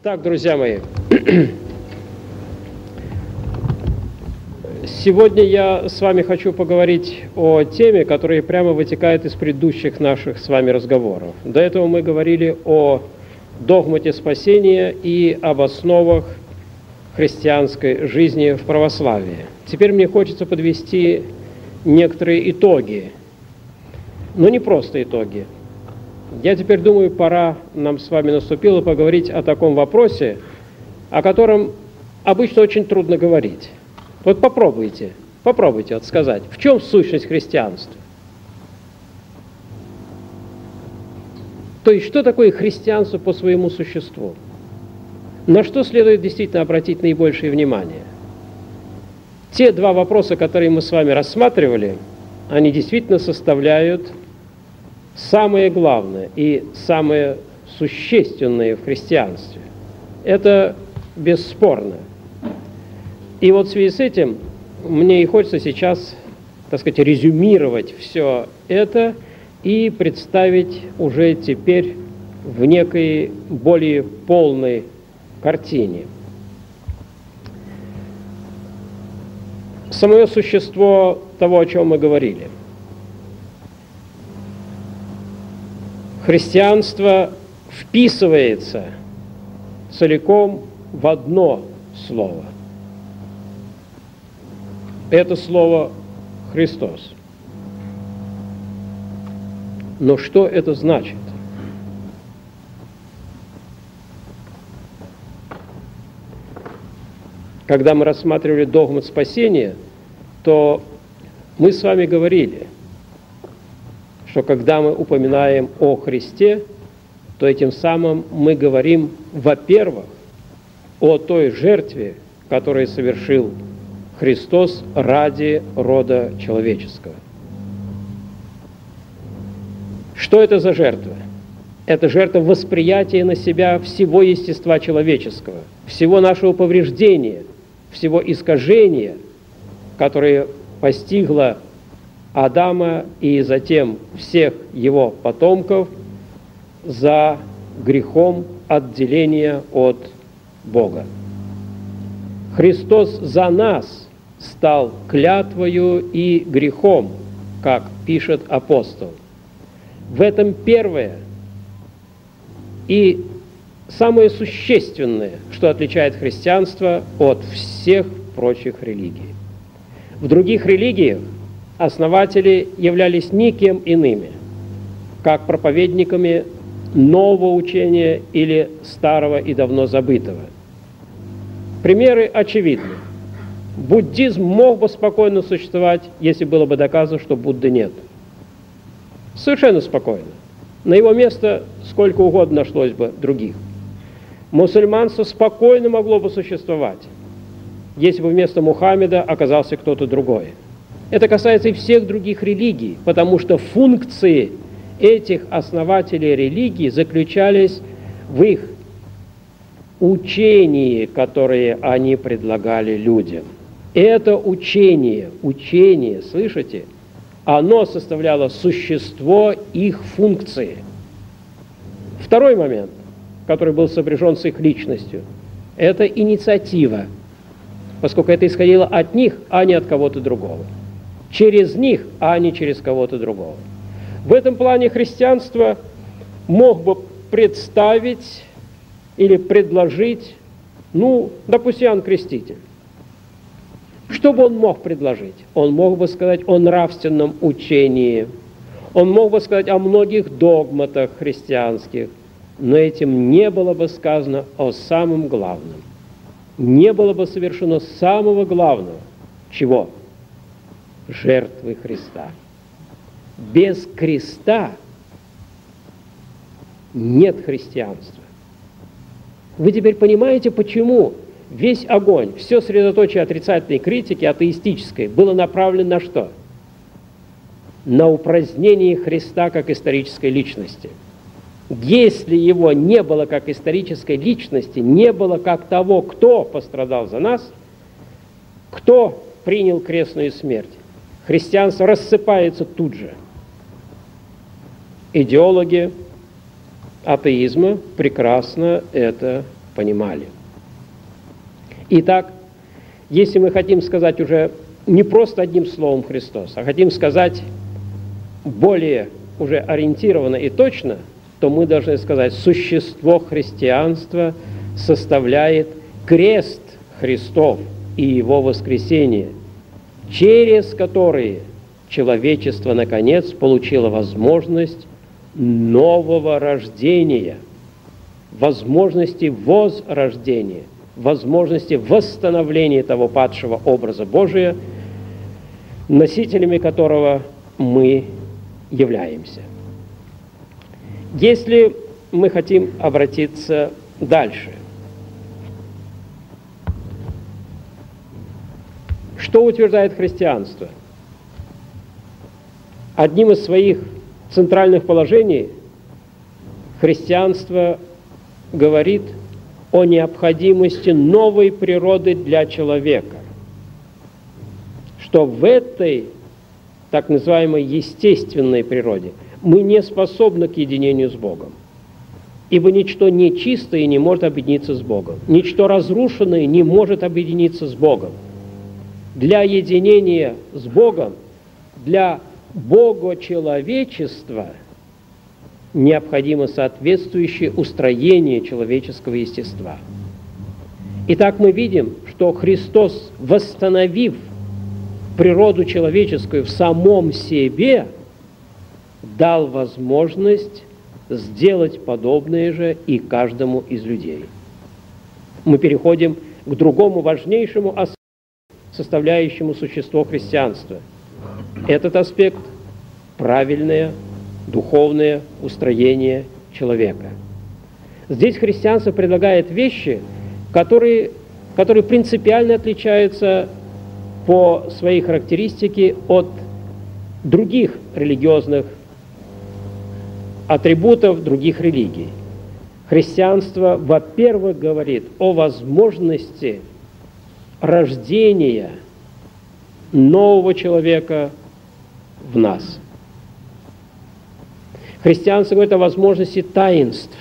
Так, друзья мои, сегодня я с вами хочу поговорить о теме, которая прямо вытекает из предыдущих наших с вами разговоров. До этого мы говорили о догмате спасения и об основах христианской жизни в православии. Теперь мне хочется подвести некоторые итоги, но не просто итоги. Я теперь думаю, пора нам с вами наступило поговорить о таком вопросе, о котором обычно очень трудно говорить. Вот попробуйте вот сказать, в чем сущность христианства? То есть, что такое христианство по своему существу? На что следует действительно обратить наибольшее внимание? Те два вопроса, которые мы с вами рассматривали, они действительно составляют самое главное и самое существенное в христианстве. Это бесспорно. И вот в связи с этим мне и хочется сейчас, так сказать, резюмировать все это и представить уже теперь в некой более полной картине. Самое существо того, о чем мы говорили. Христианство вписывается целиком в одно слово. Это слово «Христос». Но что это значит? Когда мы рассматривали догмат спасения, то мы с вами говорили, что когда мы упоминаем о Христе, то этим самым мы говорим, во-первых, о той жертве, которую совершил Христос ради рода человеческого. Что это за жертва? Это жертва восприятия на себя всего естества человеческого, всего нашего повреждения, всего искажения, которое постигло Адама и затем всех его потомков за грехом отделения от Бога. Христос за нас стал клятвою и грехом, как пишет апостол. В этом первое и самое существенное, что отличает христианство от всех прочих религий. В других религиях основатели являлись никем иными, как проповедниками нового учения или старого и давно забытого. Примеры очевидны. Буддизм мог бы спокойно существовать, если было бы доказано, что Будды нет. Совершенно спокойно. На его место сколько угодно нашлось бы других. Мусульманство спокойно могло бы существовать, если бы вместо Мухаммеда оказался кто-то другой. Это касается и всех других религий, потому что функции этих основателей религии заключались в их учении, которое они предлагали людям. Это учение, слышите, оно составляло существо их функции. Второй момент, который был сопряжен с их личностью, это инициатива, поскольку это исходило от них, а не от кого-то другого. Через них, а не через кого-то другого. В этом плане христианство мог бы представить или предложить, допустим, Иоанн Креститель. Что бы он мог предложить? Он мог бы сказать о нравственном учении, он мог бы сказать о многих догматах христианских, но этим не было бы сказано о самом главном. Не было бы совершено самого главного. Чего? Жертвы Христа. Без креста нет христианства. Вы теперь понимаете, почему весь огонь, все средоточие отрицательной критики, атеистической, было направлено на что? На упразднение Христа как исторической личности. Если его не было как исторической личности, не было как того, кто пострадал за нас, кто принял крестную смерть, христианство рассыпается тут же. Идеологи атеизма прекрасно это понимали. Итак, если мы хотим сказать уже не просто одним словом Христос, а хотим сказать более уже ориентированно и точно, то мы должны сказать, существо христианства составляет крест Христов и Его воскресение, через которые человечество, наконец, получило возможность нового рождения, возможности возрождения, возможности восстановления того падшего образа Божия, носителями которого мы являемся. Если мы хотим обратиться дальше, что утверждает христианство? Одним из своих центральных положений христианство говорит о необходимости новой природы для человека, что в этой так называемой естественной природе мы не способны к единению с Богом, ибо ничто нечистое не может объединиться с Богом, ничто разрушенное не может объединиться с Богом. Для единения с Богом, для богочеловечества необходимо соответствующее устроение человеческого естества. Итак, мы видим, что Христос, восстановив природу человеческую в самом себе, дал возможность сделать подобное же и каждому из людей. Мы переходим к другому важнейшему аспекту, составляющему существо христианства. Этот аспект – правильное духовное устроение человека. Здесь христианство предлагает вещи, которые принципиально отличаются по своей характеристике от других религиозных атрибутов других религий. Христианство, во-первых, говорит о возможности рождения нового человека в нас. Христианство говорит о возможности таинств,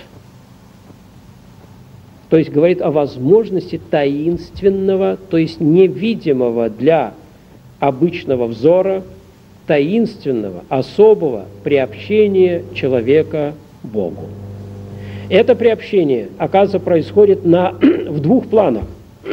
то есть говорит о возможности таинственного, то есть невидимого для обычного взора, таинственного, особого приобщения человека Богу. Это приобщение, оказывается, происходит в двух планах.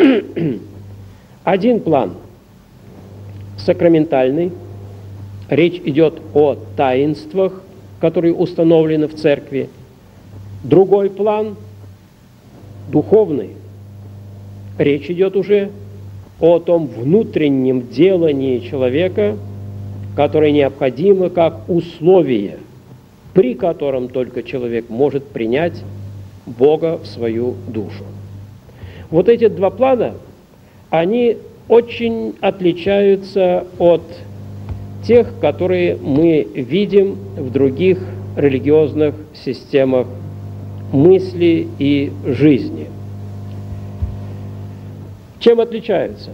Один план сакраментальный, речь идет о таинствах, которые установлены в церкви. Другой план духовный, речь идет уже о том внутреннем делании человека, которое необходимо как условие, при котором только человек может принять Бога в свою душу. Вот эти два плана, они очень отличаются от тех, которые мы видим в других религиозных системах мысли и жизни. Чем отличаются?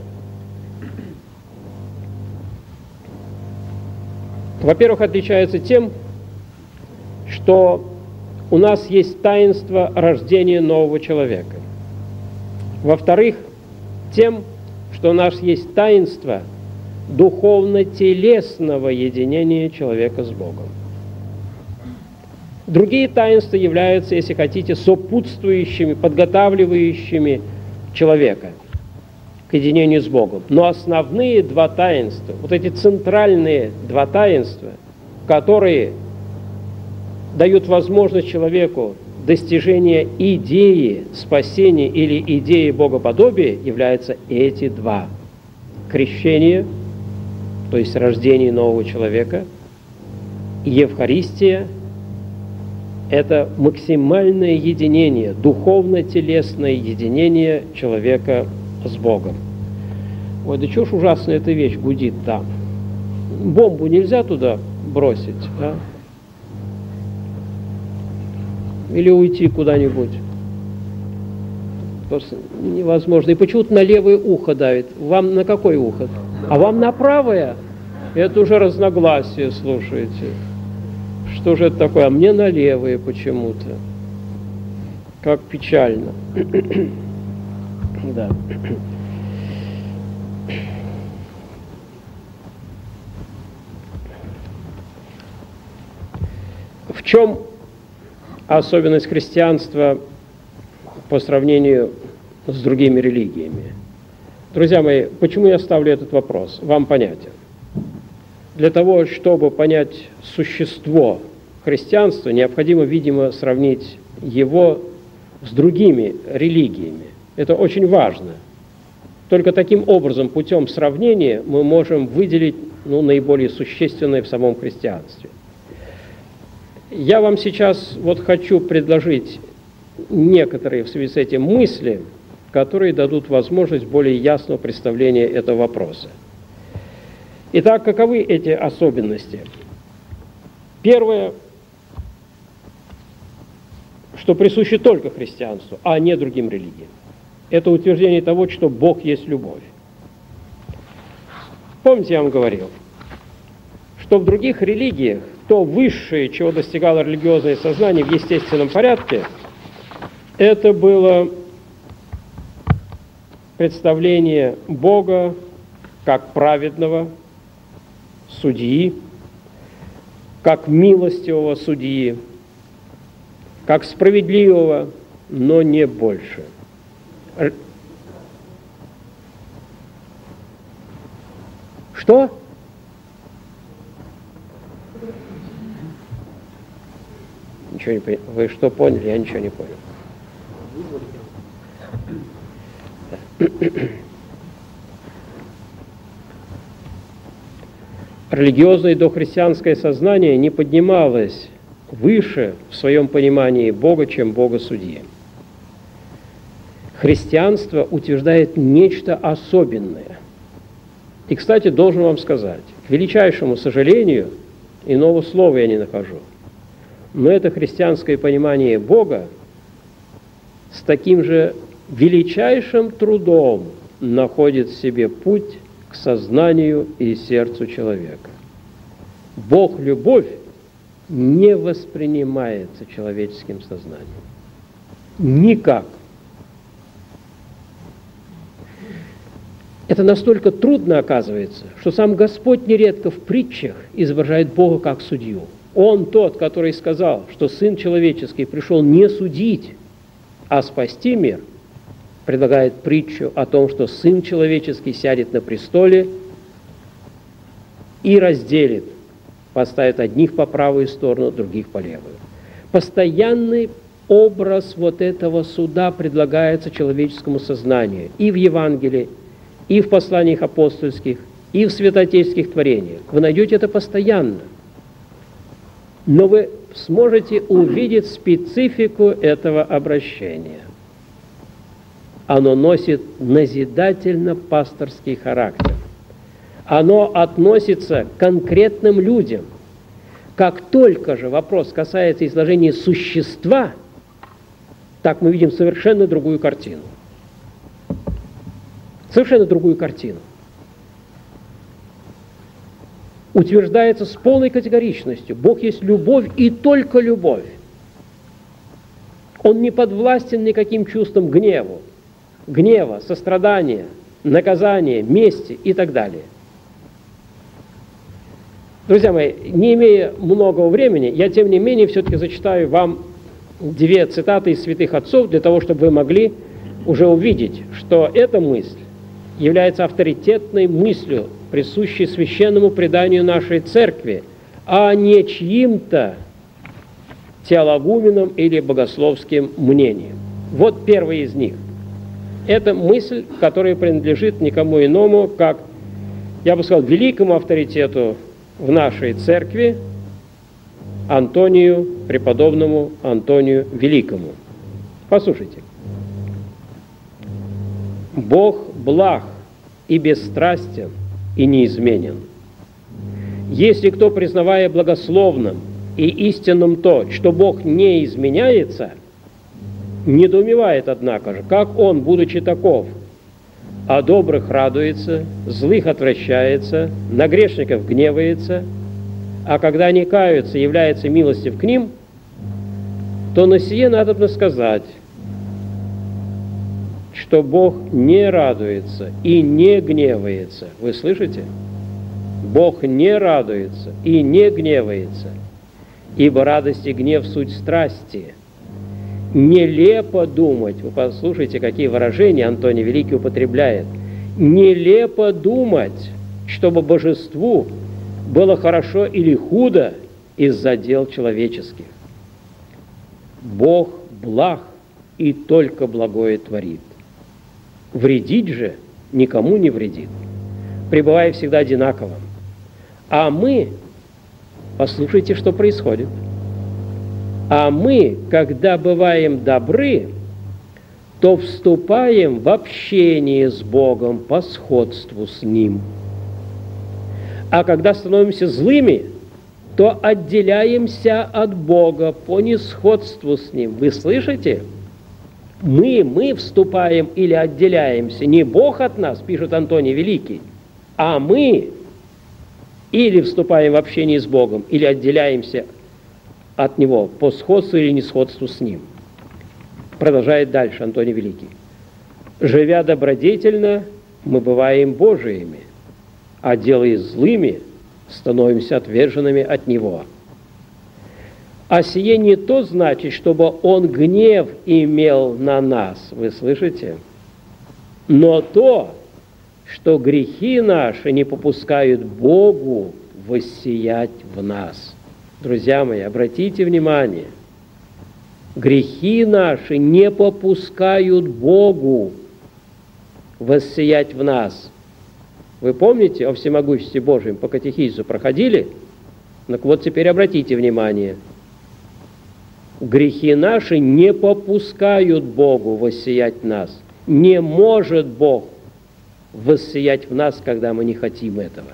Во-первых, отличаются тем, что у нас есть таинство рождения нового человека. Во-вторых, тем, что у нас есть таинство духовно-телесного единения человека с Богом. Другие таинства являются, если хотите, сопутствующими, подготавливающими человека к единению с Богом. Но основные два таинства, вот эти центральные два таинства, которые дают возможность человеку достижения идеи спасения или идеи богоподобия, являются эти два. Крещение, то есть рождение нового человека, и Евхаристия – это максимальное единение, духовно-телесное единение человека с Богом. Ой, да чего ж ужасная эта вещь гудит там? Бомбу нельзя туда бросить, а? Или уйти куда-нибудь? Просто невозможно. И почему-то на левое ухо давит. Вам на какое ухо? А вам на правое? Это уже разногласие, слушайте. Что же это такое? А мне на левое почему-то. Как печально. Да. В чем особенность христианства по сравнению с другими религиями? Друзья мои, почему я ставлю этот вопрос? Вам понятен. Для того, чтобы понять существо христианства, необходимо, видимо, сравнить его с другими религиями. Это очень важно. Только таким образом, путем сравнения, мы можем выделить наиболее существенное в самом христианстве. Я вам сейчас хочу предложить некоторые в связи с этим мысли, которые дадут возможность более ясного представления этого вопроса. Итак, каковы эти особенности? Первое, что присуще только христианству, а не другим религиям, это утверждение того, что Бог есть любовь. Помните, я вам говорил, что в других религиях то высшее, чего достигало религиозное сознание в естественном порядке, это было представление Бога как праведного судьи, как милостивого судьи, как справедливого, но не больше. Что? Ничего не понял. Вы что поняли? Я ничего не понял. Религиозное дохристианское сознание не поднималось выше в своем понимании Бога, чем Бога-судьи. Христианство утверждает нечто особенное. И, кстати, должен вам сказать, к величайшему сожалению, иного слова я не нахожу, но это христианское понимание Бога с таким же величайшим трудом находит в себе путь к сознанию и сердцу человека. Бог-любовь не воспринимается человеческим сознанием. Никак. Это настолько трудно оказывается, что сам Господь нередко в притчах изображает Бога как судью. Он тот, который сказал, что Сын Человеческий пришел не судить, а спасти мир, предлагает притчу о том, что Сын Человеческий сядет на престоле и разделит, поставит одних по правую сторону, других по левую. Постоянный образ этого суда предлагается человеческому сознанию и в Евангелии, и в посланиях апостольских, и в святоотеческих творениях. Вы найдете это постоянно. Но вы сможете увидеть специфику этого обращения. Оно носит назидательно-пасторский характер. Оно относится к конкретным людям. Как только же вопрос касается изложения существа, так мы видим совершенно другую картину. Совершенно другую картину. Утверждается с полной категоричностью: Бог есть любовь и только любовь. Он не подвластен никаким чувствам гнева, сострадания, наказания, мести и так далее. Друзья мои, не имея много времени, я тем не менее все-таки зачитаю вам две цитаты из святых отцов, для того, чтобы вы могли уже увидеть, что эта мысль является авторитетной мыслью, присущей священному преданию нашей церкви, а не чьим-то теологуменным или богословским мнением. Вот первый из них. Это мысль, которая принадлежит никому иному, как, я бы сказал, великому авторитету в нашей церкви, Антонию, преподобному Антонию Великому. Послушайте. Бог благ и бесстрастен и неизменен. Если кто, признавая благословным и истинным то, что Бог не изменяется, недоумевает, однако же, как Он, будучи таков, о добрых радуется, злых отвращается, на грешников гневается, а когда они каются, является милостив к ним, то на сие надобно сказать: что Бог не радуется и не гневается. Вы слышите? Бог не радуется и не гневается, ибо радость и гнев – суть страсти. Нелепо думать, вы послушайте, какие выражения Антоний Великий употребляет. Нелепо думать, чтобы божеству было хорошо или худо из-за дел человеческих. Бог благ и только благое творит. Вредить же никому не вредит, пребывая всегда одинаковым. А мы, послушайте, что происходит. А мы, когда бываем добры, то вступаем в общение с Богом по сходству с Ним. А когда становимся злыми, то отделяемся от Бога по несходству с Ним. Вы слышите? Мы вступаем или отделяемся. Не Бог от нас, пишет Антоний Великий, а мы или вступаем в общение с Богом, или отделяемся от Него по сходству или несходству с Ним. Продолжает дальше Антоний Великий. «Живя добродетельно, мы бываем Божиими, а делая злыми, становимся отверженными от Него. А сие не то значит, чтобы Он гнев имел на нас, вы слышите? Но то, что грехи наши не попускают Богу воссиять в нас». Друзья мои, обратите внимание, грехи наши не попускают Богу воссиять в нас. Вы помните о всемогуществе Божьем по катехизису проходили? Так вот теперь обратите внимание. Грехи наши не попускают Богу воссиять в нас. Не может Бог воссиять в нас, когда мы не хотим этого.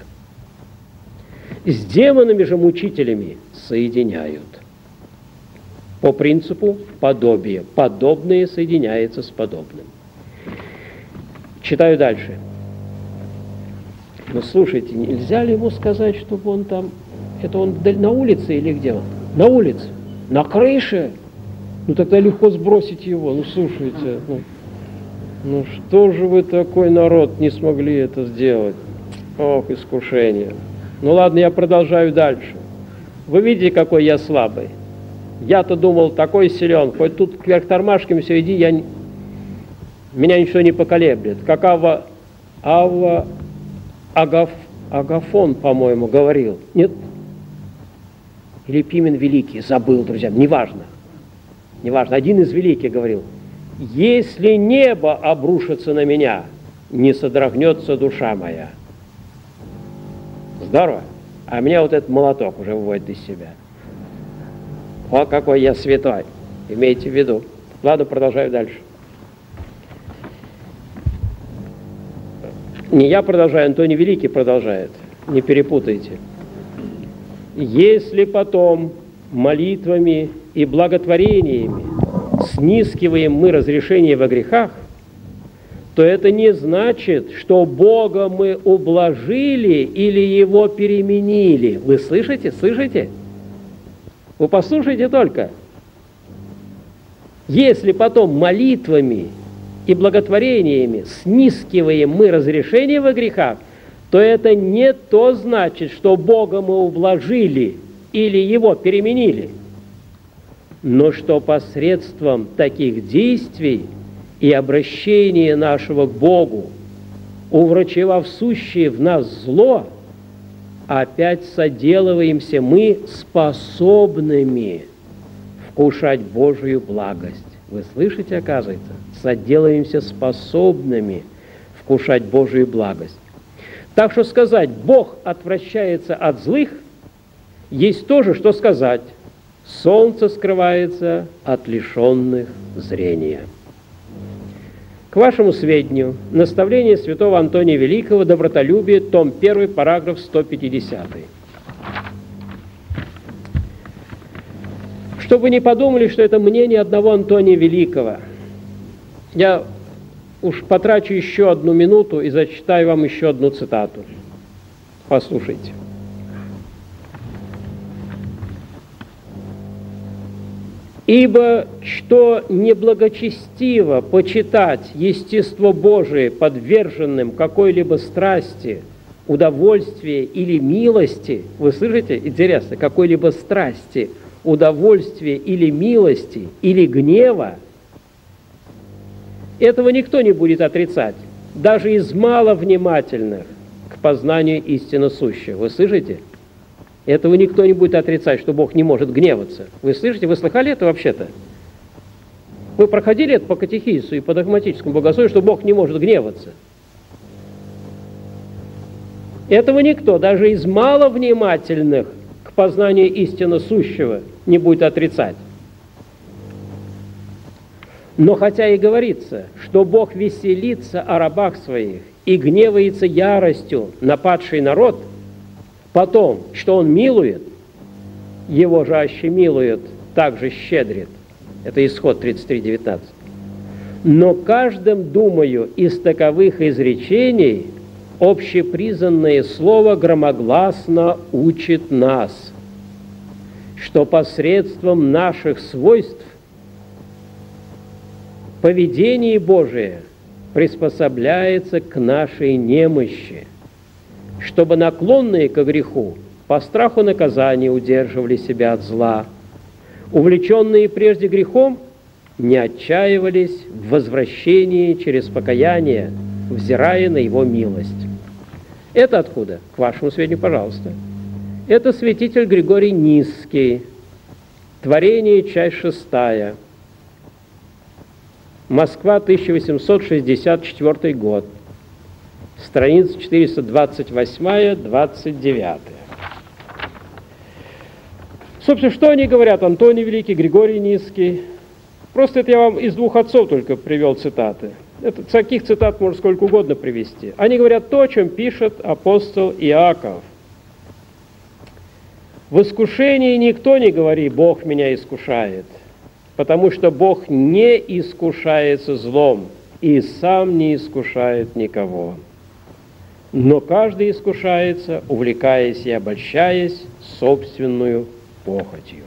С демонами же мучителями соединяют. По принципу подобия. Подобное соединяется с подобным. Читаю дальше. Но слушайте, нельзя ли ему сказать, чтобы он там... Это он на улице или где он? На улице. На крыше. Ну тогда легко сбросить его. Ну слушайте, ну что же вы такой народ не смогли это сделать? Ох, искушение. Ну ладно, я продолжаю дальше. Вы видите, какой я слабый? Я-то думал, такой силен. Хоть тут кверх тормашками все иди, меня ничего не поколеблет. Как Агафон, по-моему, говорил. Нет? Или Пимен Великий, забыл, друзья, неважно. Неважно, один из великих говорил: если небо обрушится на меня, не содрогнется душа моя. Здорово. А меня вот этот молоток уже выводит из себя. О, какой я святой. Имейте в виду. Ладно, продолжаю дальше. Не я продолжаю, Антоний Великий продолжает. Не перепутайте. Если потом молитвами и благотворениями снискиваем мы разрешение во грехах, то это не значит, что Бога мы ублажили или Его переменили. Вы слышите? Слышите? Вы послушайте только. Если потом молитвами и благотворениями снискиваем мы разрешение во грехах, то это не то значит, что Бога мы ублажили или Его переменили, но что посредством таких действий и обращения нашего к Богу, уврачевав сущее в нас зло, опять соделываемся мы способными вкушать Божию благость. Вы слышите, оказывается? Соделаемся способными вкушать Божию благость. Так что сказать «Бог отвращается от злых» есть то же, что сказать «Солнце скрывается от лишенных зрения». К вашему сведению, наставление святого Антония Великого «Добротолюбие», том 1, параграф 150. Чтобы вы не подумали, что это мнение одного Антония Великого, я уж потрачу еще 1 минуту и зачитаю вам еще одну цитату. Послушайте. Ибо что неблагочестиво почитать естество Божие подверженным какой-либо страсти, удовольствия или милости, вы слышите, интересно, какой-либо страсти, удовольствия или милости, или гнева, этого никто не будет отрицать, даже из маловнимательных к познанию истинно сущего. Вы слышите? Этого никто не будет отрицать, что Бог не может гневаться. Вы слышите? Вы слыхали это вообще-то? Вы проходили это по катехизису и по догматическому богословию, что Бог не может гневаться. Этого никто, даже из маловнимательных к познанию истинно сущего, не будет отрицать. Но хотя и говорится, что Бог веселится о рабах своих и гневается яростью на падший народ, потом, что Он милует, Его же аще милует, также щедрит. Это Исход 33:19. Но каждым, думаю, из таковых изречений общепризнанное слово громогласно учит нас, что посредством наших свойств поведение Божие приспособляется к нашей немощи, чтобы наклонные ко греху по страху наказания удерживали себя от зла, увлеченные прежде грехом не отчаивались в возвращении через покаяние, взирая на Его милость. Это откуда? К вашему сведению, пожалуйста. Это святитель Григорий Низкий, Творение, часть 6, Москва, 1864 год, страница 428-29. Собственно, что они говорят? Антоний Великий, Григорий Низкий. Просто это я вам из двух отцов только привел цитаты. Это, таких цитат можно сколько угодно привести. Они говорят то, о чем пишет апостол Иаков. В искушении никто не говорит: «Бог меня искушает», потому что Бог не искушается злом и сам не искушает никого. Но каждый искушается, увлекаясь и обольщаясь собственную похотью.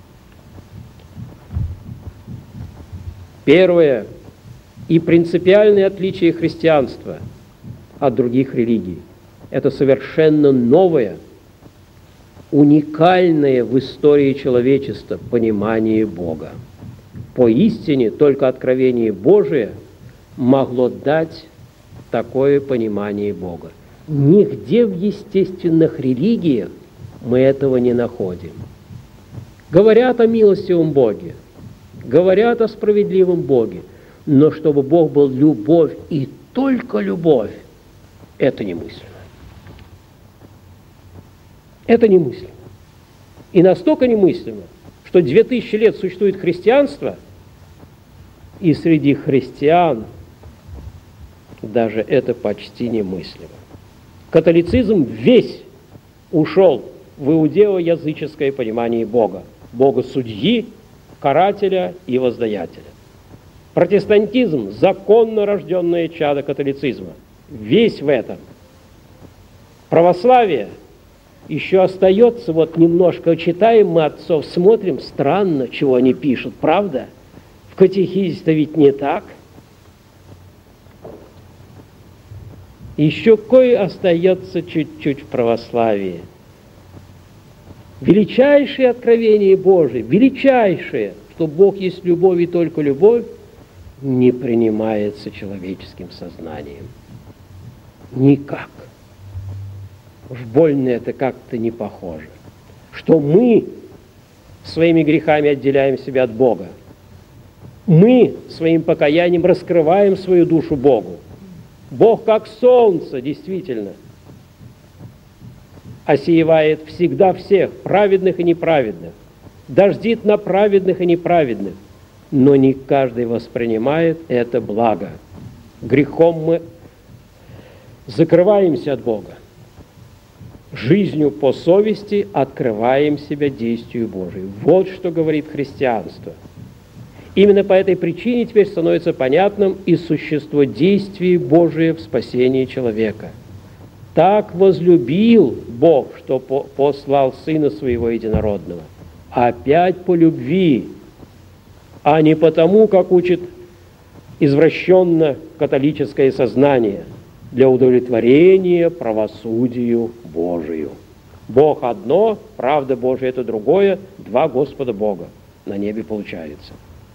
Первое и принципиальное отличие христианства от других религий – это совершенно новое, уникальное в истории человечества понимание Бога. Поистине только откровение Божие могло дать такое понимание Бога. Нигде в естественных религиях мы этого не находим. Говорят о милостивом Боге, говорят о справедливом Боге, но чтобы Бог был любовь и только любовь, это немыслимо. Это немыслимо. И настолько немыслимо, что 2000 лет существует христианство, и среди христиан даже это почти немыслимо. Католицизм весь ушел в иудео-языческое понимание Бога. Бога-судьи, карателя и воздаятеля. Протестантизм – законно рожденное чадо католицизма. Весь в этом. Православие еще остается, вот немножко читаем мы отцов, смотрим, странно, чего они пишут, правда? В катехизисе-то ведь не так. Еще кое остается чуть-чуть в православии. Величайшее откровение Божие, величайшее, что Бог есть любовь и только любовь, не принимается человеческим сознанием. Никак. Уж больно это как-то не похоже. Что мы своими грехами отделяем себя от Бога. Мы своим покаянием раскрываем свою душу Богу. Бог как солнце, действительно, осеивает всегда всех, праведных и неправедных, дождит на праведных и неправедных, но не каждый воспринимает это благо. Грехом мы закрываемся от Бога. Жизнью по совести открываем себя действию Божию. Вот что говорит христианство. Именно по этой причине теперь становится понятным и существо действий Божие в спасении человека. Так возлюбил Бог, что послал Сына Своего Единородного. Опять по любви, а не потому, как учит извращенно католическое сознание, для удовлетворения правосудию Божию. Бог одно, правда Божия это другое, два Господа Бога на небе получается.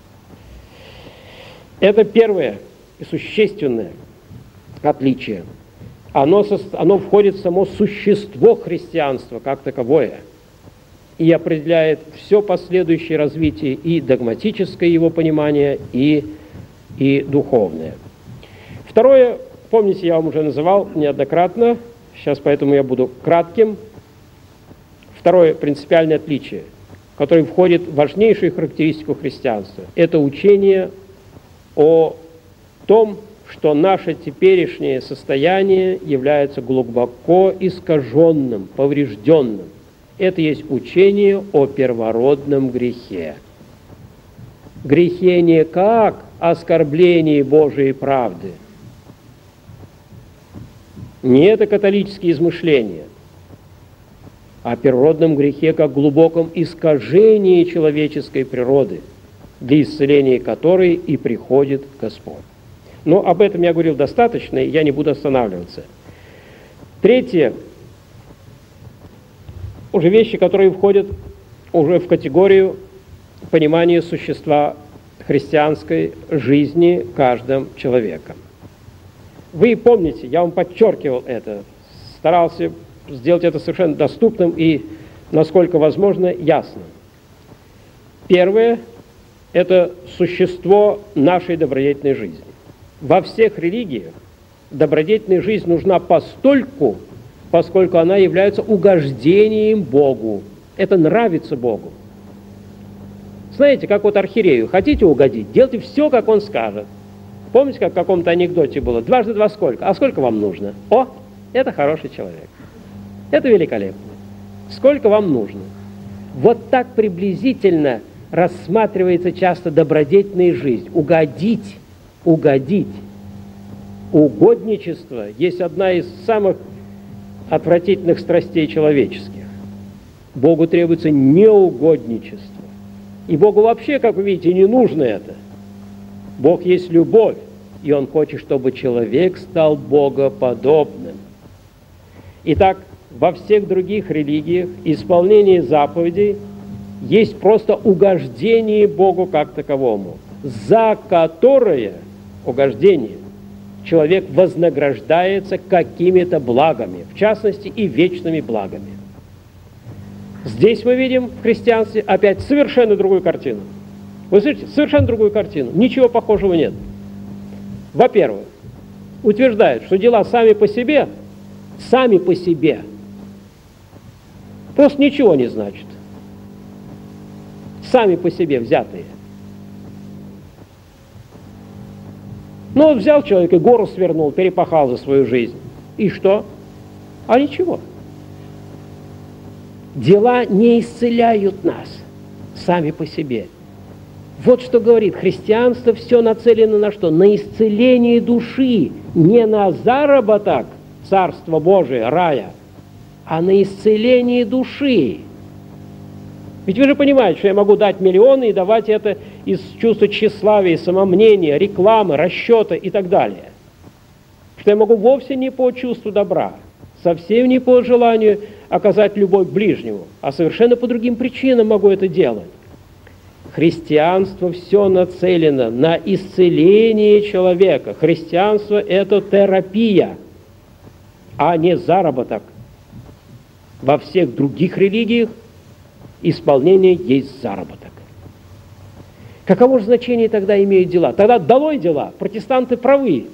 Это первое и существенное отличие. Оно входит в само существо христианства как таковое и определяет все последующее развитие и догматическое его понимание, и духовное. Второе, помните, я вам уже называл неоднократно, сейчас поэтому я буду кратким. Второе принципиальное отличие, которое входит в важнейшую характеристику христианства, это учение о том, что наше теперешнее состояние является глубоко искаженным, поврежденным. Это есть учение о первородном грехе. Грехе не как оскорблении Божией правды. Не это католические измышления, о первородном грехе как глубоком искажении человеческой природы, для исцеления которой и приходит Господь. Но об этом я говорил достаточно, и я не буду останавливаться. Третье, уже вещи, которые входят уже в категорию понимания существа христианской жизни каждым человеком. Вы помните, я вам подчеркивал это, старался сделать это совершенно доступным и, насколько возможно, ясным. Первое – это существо нашей добродетельной жизни. Во всех религиях добродетельная жизнь нужна постольку, поскольку она является угождением Богу. Это нравится Богу. Знаете, как вот архиерею, хотите угодить, делайте все, как он скажет. Помните, как в каком-то анекдоте было? 2 × 2 сколько? А сколько вам нужно? О, это хороший человек. Это великолепно. Сколько вам нужно? Вот так приблизительно рассматривается часто добродетельная жизнь. Угодить. Угодничество есть одна из самых отвратительных страстей человеческих. Богу требуется неугодничество. И Богу вообще, как вы видите, не нужно это. Бог есть любовь, и Он хочет, чтобы человек стал богоподобным. Итак, во всех других религиях исполнение заповедей есть просто угождение Богу как таковому, за которое угождение человек вознаграждается какими-то благами, в частности и вечными благами. Здесь мы видим в христианстве опять совершенно другую картину. Вы слышите, совершенно другую картину. Ничего похожего нет. Во-первых, утверждают, что дела сами по себе, просто ничего не значат. Сами по себе взятые. Ну, вот взял человек и гору свернул, перепахал за свою жизнь. И что? А ничего. Дела не исцеляют нас сами по себе. Вот что говорит христианство, все нацелено на что? На исцеление души, не на заработок Царства Божия, рая, а на исцеление души. Ведь вы же понимаете, что я могу дать миллионы и давать это из чувства тщеславия, самомнения, рекламы, расчета и так далее. Что я могу вовсе не по чувству добра, совсем не по желанию оказать любовь к ближнему, а совершенно по другим причинам могу это делать. Христианство все нацелено на исцеление человека. Христианство – это терапия, а не заработок. Во всех других религиях исполнение есть заработок. Каково же значение тогда имеют дела? Тогда долой дела, протестанты правы.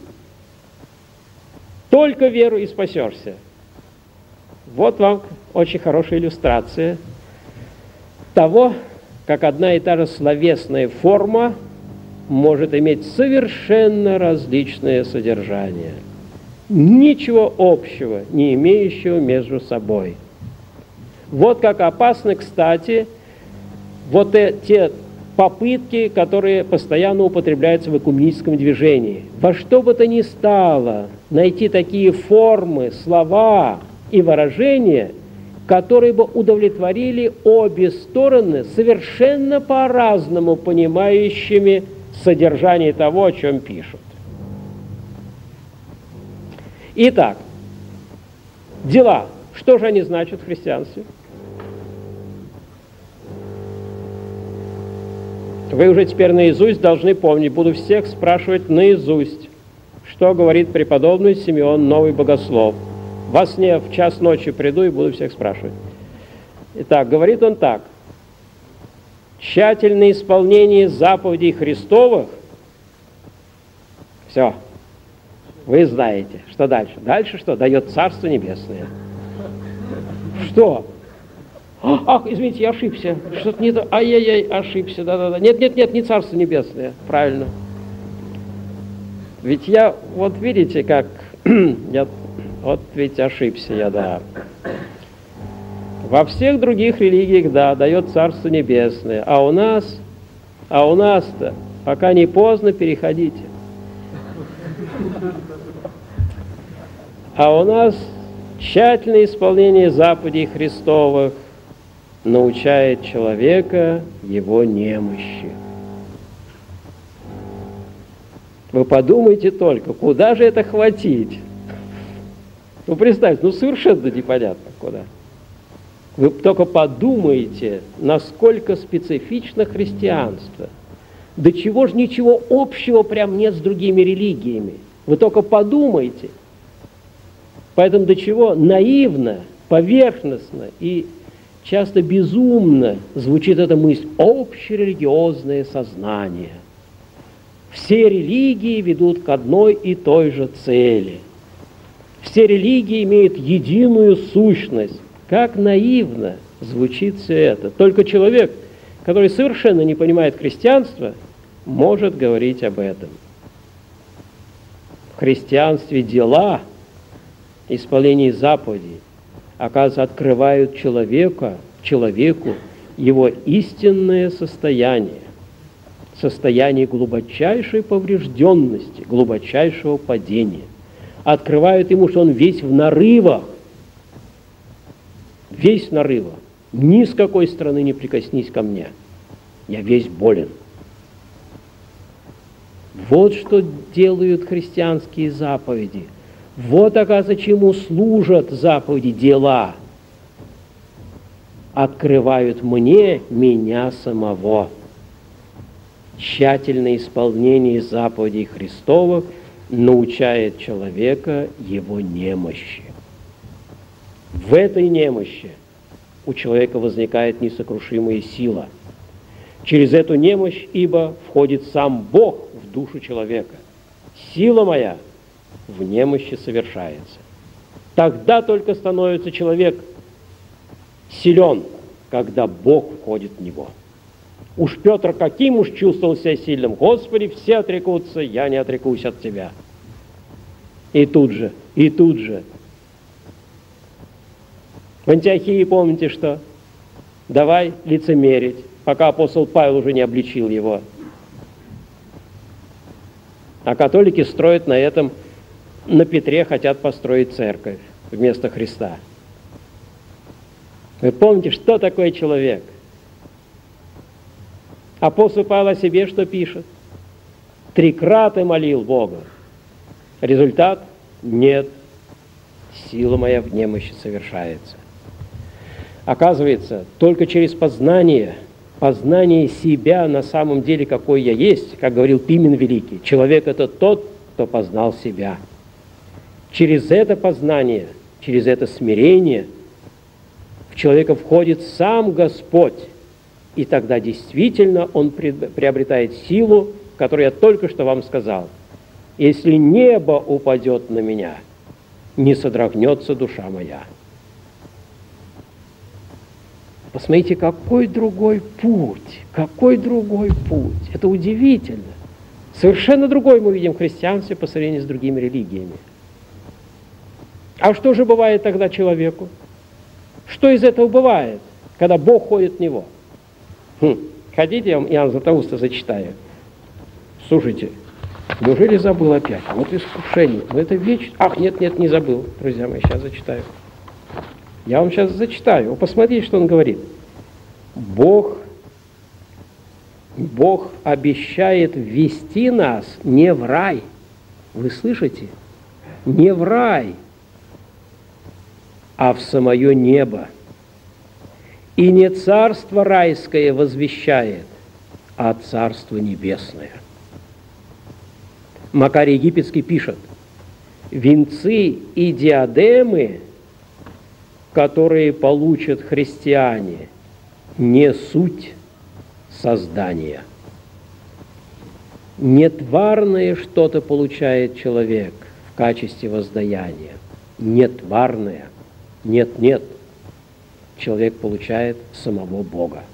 Только веру и спасешься. Вот вам очень хорошая иллюстрация того, как одна и та же словесная форма может иметь совершенно различное содержание, ничего общего не имеющего между собой. Вот как опасны, кстати, вот те попытки, которые постоянно употребляются в экуменическом движении. Во что бы то ни стало найти такие формы, слова и выражения, которые бы удовлетворили обе стороны, совершенно по-разному понимающими содержание того, о чем пишут. Итак, дела. Что же они значат в христианстве? Вы уже теперь наизусть должны помнить, буду всех спрашивать наизусть, что говорит преподобный Симеон, новый богослов. Во сне в час ночи приду и буду всех спрашивать. Итак, говорит он так. Тщательное исполнение заповедей Христовых. Все. Вы знаете, что дальше. Дальше что? Дает Царство Небесное. Что? Ах, извините, я ошибся. Что-то не то. Ай-яй-яй, ошибся. Да-да-да. Нет, не Царство Небесное. Правильно. Ведь я, вот видите, как... вот ведь ошибся я, да. Во всех других религиях, да, дает Царство Небесное. А у нас-то, пока не поздно, переходите. А у нас тщательное исполнение заповедей Христовых научает человека его немощи. Вы подумайте только, куда же это хватить? Ну, представьте, совершенно непонятно куда. Вы только подумайте, насколько специфично христианство. До чего же ничего общего прям нет с другими религиями. Вы только подумайте. Поэтому до чего наивно, поверхностно и часто безумно звучит эта мысль «общерелигиозное сознание». Все религии ведут к одной и той же цели. Все религии имеют единую сущность. Как наивно звучит все это. Только человек, который совершенно не понимает христианства, может говорить об этом. В христианстве дела, исполнение заповедей, оказывается, открывают человеку его истинное состояние глубочайшей поврежденности, глубочайшего падения. Открывают ему, что он весь в нарывах, ни с какой стороны не прикоснись ко мне, я весь болен. Вот что делают христианские заповеди. Вот, оказывается, чему служат заповеди, дела. Открывают меня самого. Тщательное исполнение заповедей Христовых научает человека его немощи. В этой немощи у человека возникает несокрушимая сила. Через эту немощь, ибо входит сам Бог в душу человека. Сила моя в немощи совершается. Тогда только становится человек силен, когда Бог входит в него. Уж Петр каким уж чувствовал себя сильным. Господи, все отрекутся, я не отрекусь от Тебя. И тут же. В Антиохии помните что? Давай лицемерить, пока апостол Павел уже не обличил его. А католики строят на этом, на Петре хотят построить церковь вместо Христа. Вы помните, что такое человек? Апостол Павел о себе что пишет? 3 крата молил Бога. Результат? Нет. Сила моя в немощи совершается. Оказывается, только через познание себя на самом деле, какой я есть, как говорил Пимен Великий, человек – это тот, кто познал себя. Через это познание, через это смирение в человека входит сам Господь, и тогда действительно он приобретает силу, которую я только что вам сказал. Если небо упадет на меня, не содрогнется душа моя. Посмотрите, какой другой путь. Это удивительно. Совершенно другой мы видим в христианстве по сравнению с другими религиями. А что же бывает тогда человеку? Что из этого бывает, когда Бог ходит в него? Хотите, я вам Иоанна Златоуста зачитаю? Слушайте, неужели забыл опять? Вот искушение. Но это вечно. Ах, нет, не забыл. Друзья мои, сейчас зачитаю. Я вам сейчас зачитаю. Посмотрите, что он говорит. Бог обещает ввести нас не в рай. Вы слышите? Не в рай, а в самое небо. И не царство райское возвещает, а царство небесное. Макарий Египетский пишет: венцы и диадемы, которые получат христиане, не суть создания. Не тварное что-то получает человек в качестве воздаяния. Не тварное. Нет. Человек получает самого Бога.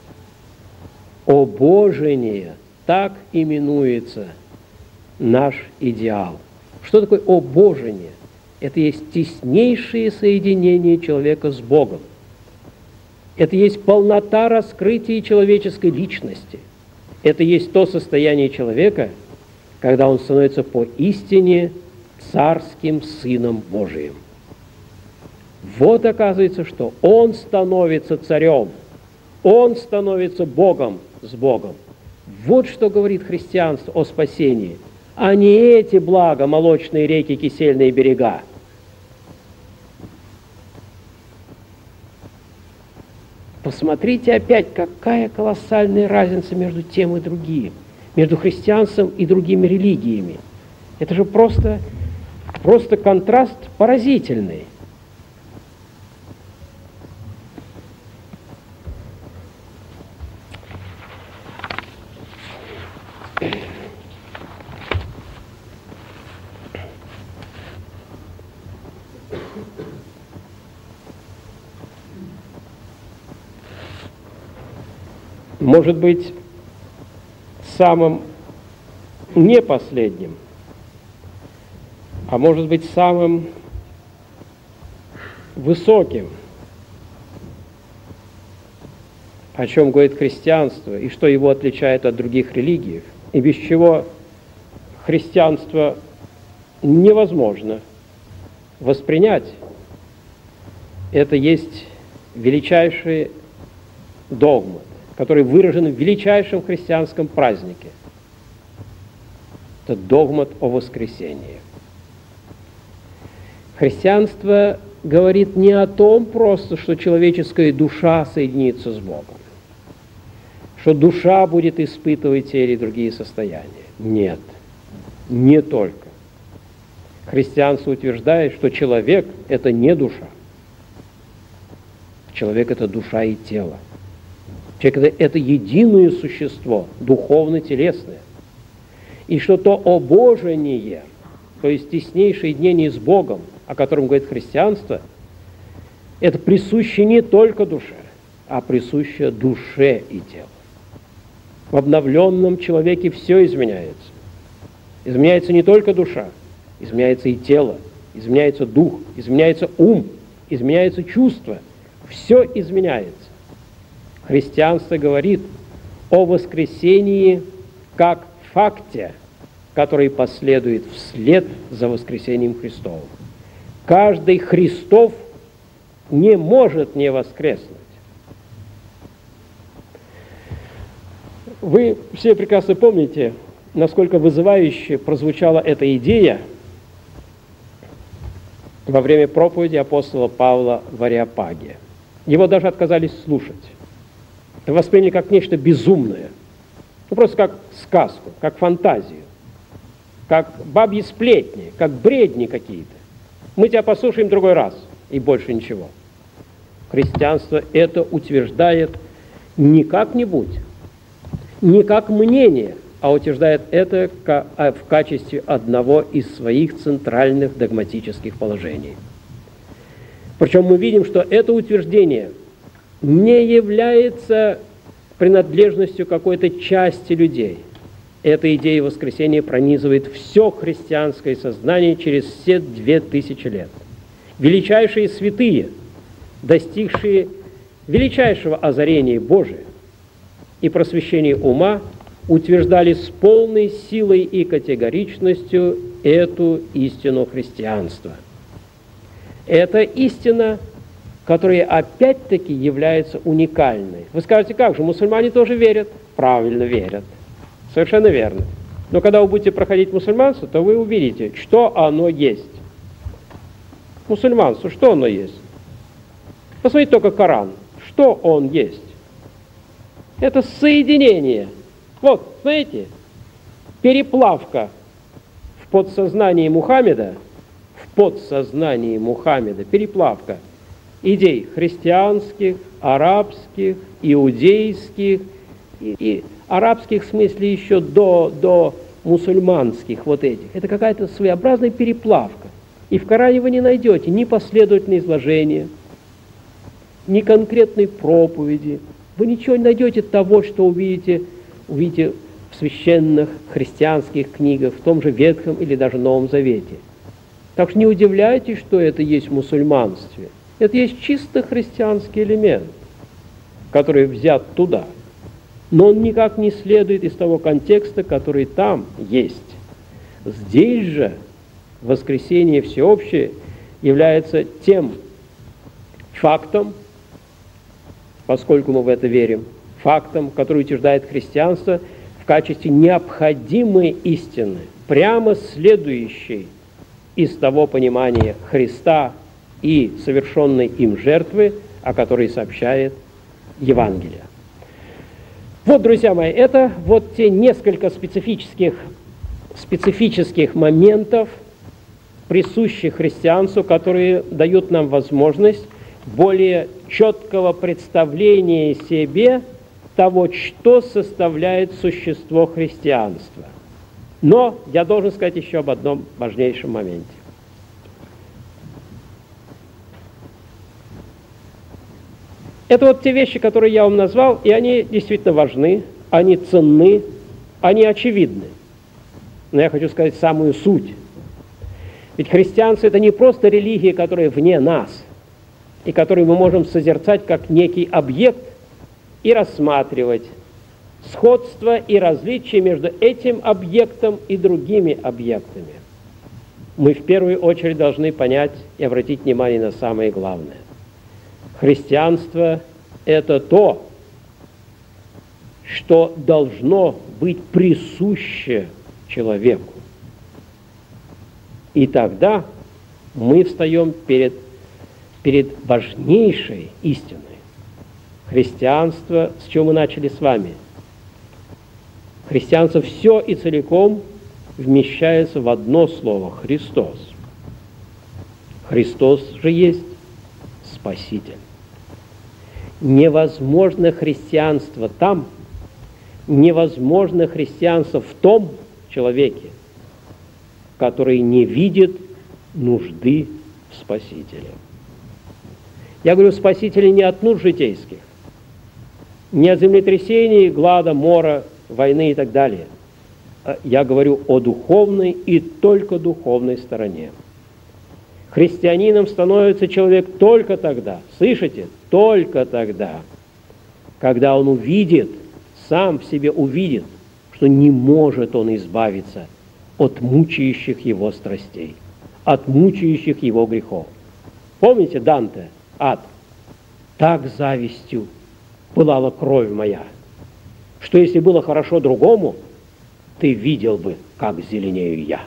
Обожение, так именуется наш идеал. Что такое обожение? Это есть теснейшее соединение человека с Богом. Это есть полнота раскрытия человеческой личности. Это есть то состояние человека, когда он становится поистине царским Сыном Божиим. Вот оказывается, что он становится царем, он становится Богом с Богом. Вот что говорит христианство о спасении, а не эти блага, молочные реки, кисельные берега. Посмотрите опять, какая колоссальная разница между тем и другим, между христианством и другими религиями. Это же просто контраст поразительный. Может быть, самым не последним, а может быть, самым высоким, о чем говорит христианство и что его отличает от других религий, и без чего христианство невозможно воспринять, это есть величайший догмат, который выражен в величайшем христианском празднике. Это догмат о воскресении. Христианство говорит не о том просто, что человеческая душа соединится с Богом, что душа будет испытывать те или другие состояния. Нет, не только. Христианство утверждает, что человек – это не душа. Человек – это душа и тело. Человек – это единое существо, духовно-телесное. И что то обожение, то есть теснейшее единение с Богом, о котором говорит христианство, это присуще не только душе, а присуще душе и телу. В обновленном человеке все изменяется. Изменяется не только душа, изменяется и тело, изменяется дух, изменяется ум, изменяется чувство. Все изменяется. Христианство говорит о воскресении как факте, который последует вслед за воскресением Христовым. Каждый Христов не может не воскреснуть. Вы все прекрасно помните, насколько вызывающе прозвучала эта идея во время проповеди апостола Павла в Ареопаге. Его даже отказались слушать. Это восприняли как нечто безумное. Просто как сказку, как фантазию, как бабьи сплетни, как бредни какие-то. Мы тебя послушаем в другой раз, и больше ничего. Христианство это утверждает не как-нибудь, не как мнение, а утверждает это в качестве одного из своих центральных догматических положений. Причем мы видим, что это утверждение не является принадлежностью какой-то части людей. Эта идея воскресения пронизывает все христианское сознание через все 2000 лет. Величайшие святые, достигшие величайшего озарения Божия и просвещения ума, утверждали с полной силой и категоричностью эту истину христианства. Эта истина которая опять-таки является уникальной. Вы скажете, как же, мусульмане тоже верят? Правильно верят. Совершенно верно. Но когда вы будете проходить мусульманство, то вы увидите, что оно есть. Мусульманство, что оно есть? Посмотрите только Коран. Что он есть? Это соединение. Вот, знаете, переплавка в подсознании Мухаммеда, переплавка идей христианских, арабских, иудейских, и арабских в смысле еще до мусульманских вот этих. Это какая-то своеобразная переплавка. И в Коране вы не найдете ни последовательное изложение, ни конкретной проповеди. Вы ничего не найдете того, что увидите в священных христианских книгах, в том же Ветхом или даже Новом Завете. Так что не удивляйтесь, что это есть в мусульманстве. Это есть чисто христианский элемент, который взят туда. Но он никак не следует из того контекста, который там есть. Здесь же воскресение всеобщее является тем фактом, поскольку мы в это верим, фактом, который утверждает христианство в качестве необходимой истины, прямо следующей из того понимания Христа и совершенной им жертвы, о которой сообщает Евангелие. Вот, друзья мои, это вот те несколько специфических моментов, присущих христианству, которые дают нам возможность более четкого представления себе того, что составляет существо христианства. Но я должен сказать еще об одном важнейшем моменте. Это вот те вещи, которые я вам назвал, и они действительно важны, они ценны, они очевидны. Но я хочу сказать самую суть. Ведь христианство – это не просто религия, которая вне нас, и которую мы можем созерцать как некий объект и рассматривать сходство и различия между этим объектом и другими объектами. Мы в первую очередь должны понять и обратить внимание на самое главное. Христианство – это то, что должно быть присуще человеку. И тогда мы встаем перед важнейшей истиной. Христианство, с чего мы начали с вами? Христианство все и целиком вмещается в одно слово – Христос. Христос же есть Спаситель. Невозможно христианство там, невозможно христианство в том человеке, который не видит нужды в Спасителе. Я говорю Спасителе не от нужд житейских, не от землетрясений, глада, мора, войны и так далее. Я говорю о духовной и только духовной стороне. Христианином становится человек только тогда, слышите, только тогда, когда он увидит, сам в себе увидит, что не может он избавиться от мучающих его страстей, от мучающих его грехов. Помните Данте, ад? Так завистью пылала кровь моя, что если было хорошо другому, ты видел бы, как зеленею я.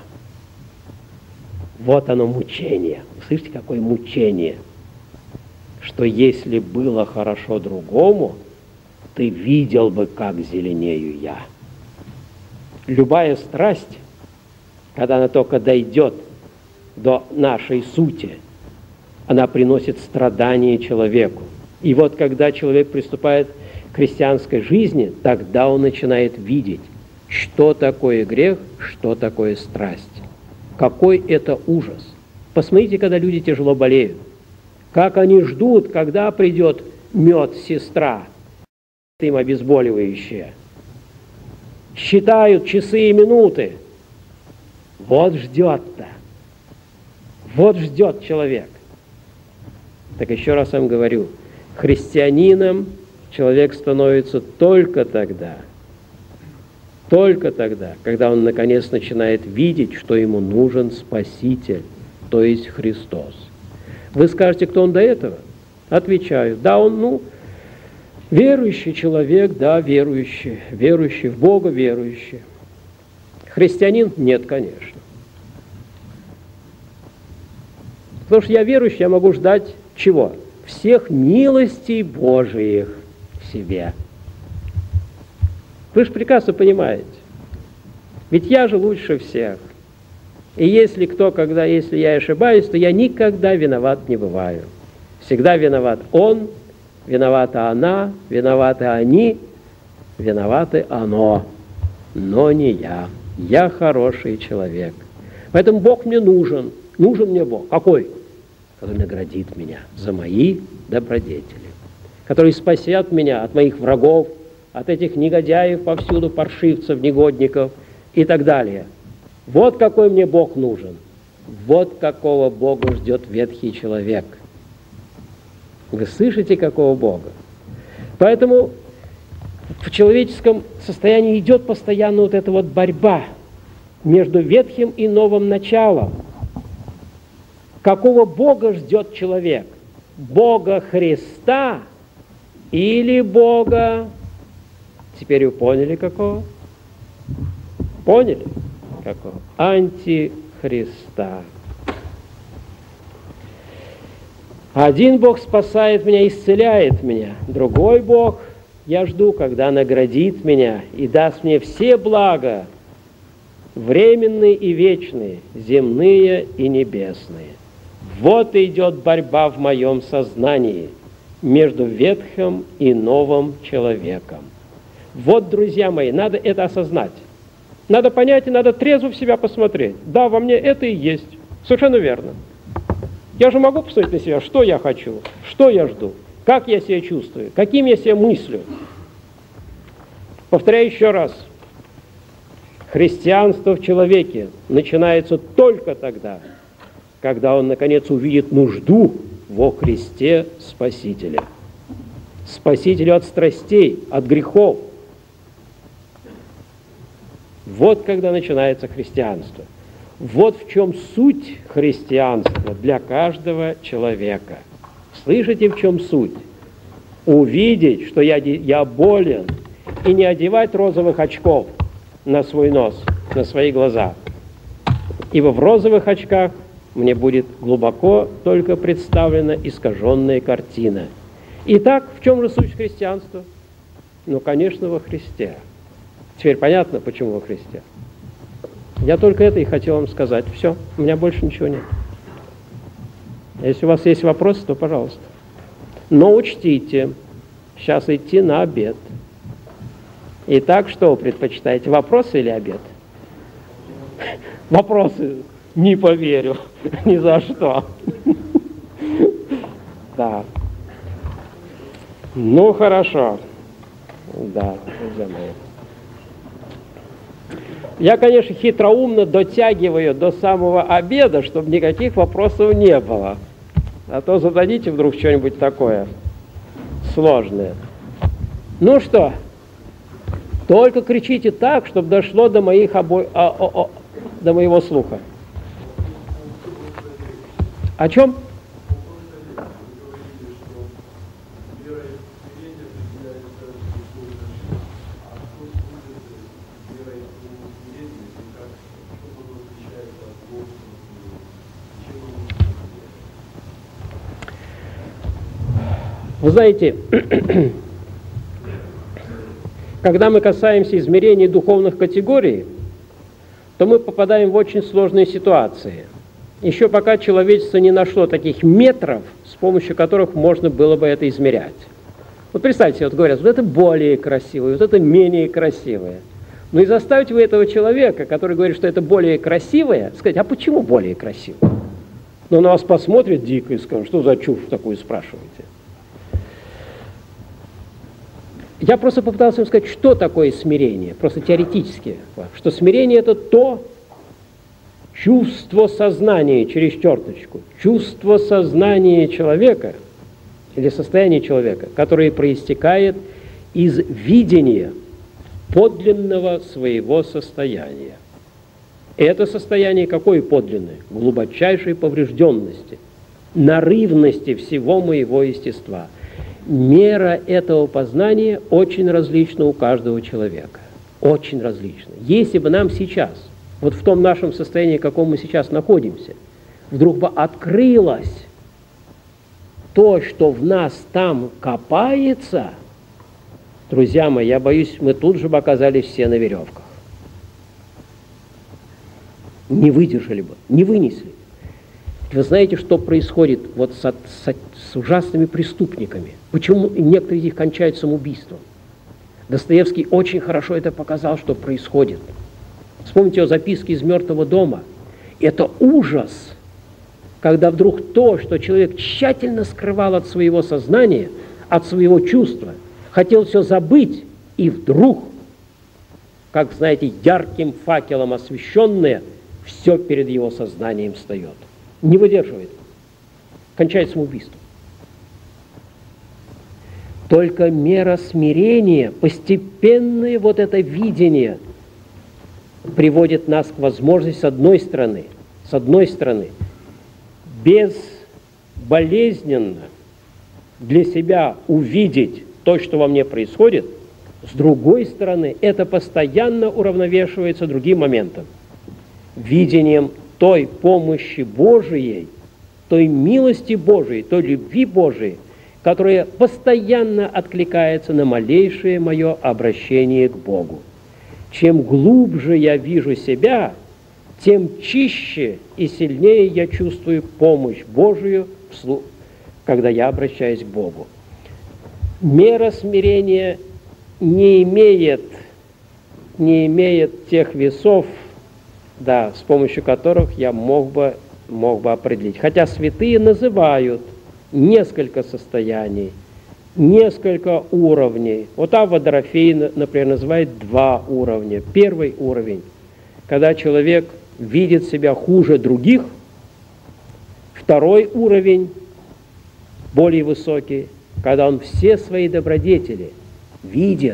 Вот оно мучение. Слышите, какое мучение? Что если было хорошо другому, ты видел бы, как зеленею я. Любая страсть, когда она только дойдет до нашей сути, она приносит страдания человеку. И вот когда человек приступает к христианской жизни, тогда он начинает видеть, что такое грех, что такое страсть. Какой это ужас. Посмотрите, когда люди тяжело болеют. Как они ждут, когда придет медсестра, им обезболивающее. Считают часы и минуты. Вот ждет-то. Вот ждет человек. Так еще раз вам говорю, христианином человек становится только тогда, когда он наконец начинает видеть, что ему нужен Спаситель, то есть Христос. Вы скажете, кто он до этого? Отвечаю, да, он, верующий человек, да, верующий в Бога верующий. Христианин? Нет, конечно. Потому что я верующий, я могу ждать чего? Всех милостей Божиих в себе. Вы же прекрасно понимаете. Ведь я же лучше всех. И если я ошибаюсь, то я никогда виноват не бываю. Всегда виноват он, виновата она, виноваты они, виноваты оно, но не я. Я хороший человек. Поэтому Бог мне нужен. Нужен мне Бог. Какой? Который наградит меня за мои добродетели. Который спасет меня от моих врагов, от этих негодяев повсюду, паршивцев, негодников и так далее. Вот какой мне Бог нужен. Вот какого Бога ждет ветхий человек. Вы слышите, какого Бога? Поэтому в человеческом состоянии идет постоянно вот эта вот борьба между ветхим и новым началом. Какого Бога ждет человек? Бога Христа или Бога? Теперь вы поняли, какого? Поняли? Какого? Антихриста. Один Бог спасает меня, исцеляет меня. Другой Бог я жду, когда наградит меня и даст мне все блага, временные и вечные, земные и небесные. Вот идет борьба в моем сознании между ветхим и новым человеком. Вот, друзья мои, надо это осознать. Надо понять и надо трезво в себя посмотреть. Да, во мне это и есть. Совершенно верно. Я же могу посмотреть на себя, что я хочу, что я жду, как я себя чувствую, каким я себя мыслю. Повторяю еще раз. Христианство в человеке начинается только тогда, когда он, наконец, увидит нужду во Христе Спасителя. Спасителю от страстей, от грехов. Вот когда начинается христианство. Вот в чем суть христианства для каждого человека. Слышите, в чем суть? Увидеть, что я болен, и не одевать розовых очков на свой нос, на свои глаза. Ибо в розовых очках мне будет глубоко только представлена искаженная картина. Итак, в чем же суть христианства? Ну, конечно, во Христе. Теперь понятно, почему во Христе. Я только это и хотел вам сказать. Все, у меня больше ничего нет. Если у вас есть вопросы, то пожалуйста. Но учтите, сейчас идти на обед. Итак, что вы предпочитаете, вопросы или обед? Вопросы. Не поверю. Ни за что. Да. Ну, хорошо. Да, друзья мои. Я, конечно, хитроумно дотягиваю до самого обеда, чтобы никаких вопросов не было. А то зададите вдруг что-нибудь такое сложное. Ну что, только кричите так, чтобы дошло до до моего слуха. О чем? Вы знаете, когда мы касаемся измерений духовных категорий, то мы попадаем в очень сложные ситуации. Еще пока человечество не нашло таких метров, с помощью которых можно было бы это измерять. Вот представьте, вот говорят, вот это более красивое, вот это менее красивое. Ну и заставить вы этого человека, который говорит, что это более красивое, сказать, а почему более красивое? Но он на вас посмотрит дико и скажет, что за чушь такую спрашиваете? Я просто попытался вам сказать, что такое смирение, просто теоретически, что смирение – это то чувство сознания через черточку, чувство сознания человека или состояние человека, которое проистекает из видения подлинного своего состояния. Это состояние какое подлинное? Глубочайшей поврежденности, нарывности всего моего естества. Мера этого познания очень различна у каждого человека. Очень различна. Если бы нам сейчас, вот в том нашем состоянии, в каком мы сейчас находимся, вдруг бы открылось то, что в нас там копается, друзья мои, я боюсь, мы тут же бы оказались все на веревках. Не выдержали бы, не вынесли. Вы знаете, что происходит вот с ужасными преступниками? Почему некоторые из них кончают самоубийством? Достоевский очень хорошо это показал, что происходит. Вспомните его записки из «Мертвого дома». Это ужас, когда вдруг то, что человек тщательно скрывал от своего сознания, от своего чувства, хотел все забыть, и вдруг, как, знаете, ярким факелом освещенное, все перед его сознанием встает. Не выдерживает. Кончает самоубийством. Только мера смирения, постепенное вот это видение приводит нас к возможности, с одной стороны, безболезненно для себя увидеть то, что во мне происходит, с другой стороны, это постоянно уравновешивается другим моментом. Видением той помощи Божией, той милости Божией, той любви Божией, которая постоянно откликается на малейшее мое обращение к Богу. Чем глубже я вижу себя, тем чище и сильнее я чувствую помощь Божию, когда я обращаюсь к Богу. Мера смирения не имеет тех весов, да, с помощью которых я мог бы определить. Хотя святые называют несколько состояний, несколько уровней. Вот Авва Дорофей, например, называет 2 уровня. Первый уровень, когда человек видит себя хуже других. Второй уровень, более высокий, когда он все свои добродетели видит,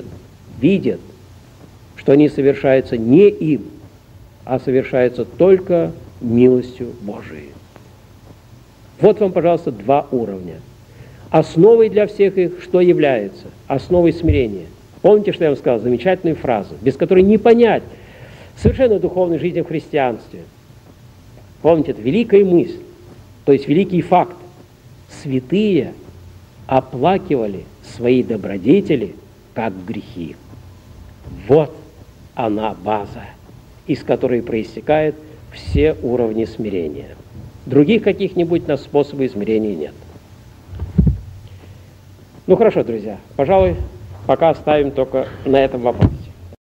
что они совершаются не им, а совершается только милостью Божией. Вот вам, пожалуйста, 2 уровня. Основой для всех их что является? Основой смирения. Помните, что я вам сказал? Замечательную фразу, без которой не понять совершенно духовной жизни в христианстве. Помните, это великая мысль, то есть великий факт. Святые оплакивали свои добродетели как грехи. Вот она база, из которой проистекают все уровни смирения. Других каких-нибудь способов измерения нет. Ну хорошо, друзья, пожалуй, пока оставим только на этом вопрос.